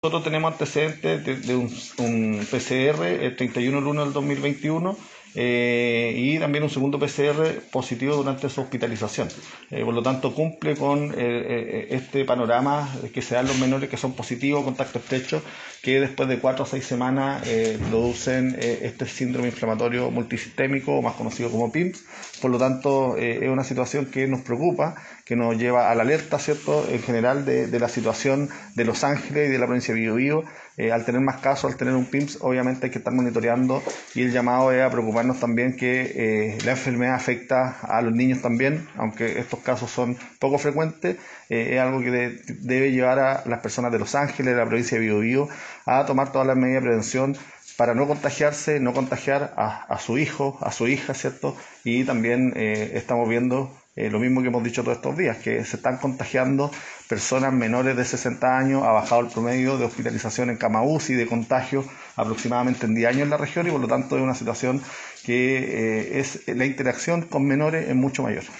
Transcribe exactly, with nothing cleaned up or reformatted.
Nosotros tenemos antecedentes de, de un, un P C R el treinta y uno del uno del dos mil veintiuno eh, y también un segundo P C R positivo durante su hospitalización. Eh, por lo tanto, cumple con eh, eh, este panorama que se dan los menores que son positivos, contacto estrecho, que después de cuatro a seis semanas eh, producen eh, este síndrome inflamatorio multisistémico, más conocido como P I M S. Por lo tanto, eh, es una situación que nos preocupa, que nos lleva a la alerta, ¿cierto?, en general de, de la situación de Los Ángeles y de la provincia de Biobío. Eh, al tener más casos, al tener un P I M S, obviamente hay que estar monitoreando, y el llamado es a preocuparnos también que eh, la enfermedad afecta a los niños también, aunque estos casos son poco frecuentes. Eh, es algo que de, debe llevar a las personas de Los Ángeles, de la provincia de Biobío, a tomar todas las medidas de prevención para no contagiarse, no contagiar a, a su hijo, a su hija, ¿cierto? Y también eh, estamos viendo eh, lo mismo que hemos dicho todos estos días, que se están contagiando personas menores de sesenta años, ha bajado el promedio de hospitalización en cama U C I, de contagio, aproximadamente en diez años en la región, y por lo tanto es una situación que eh, es la interacción con menores es mucho mayor.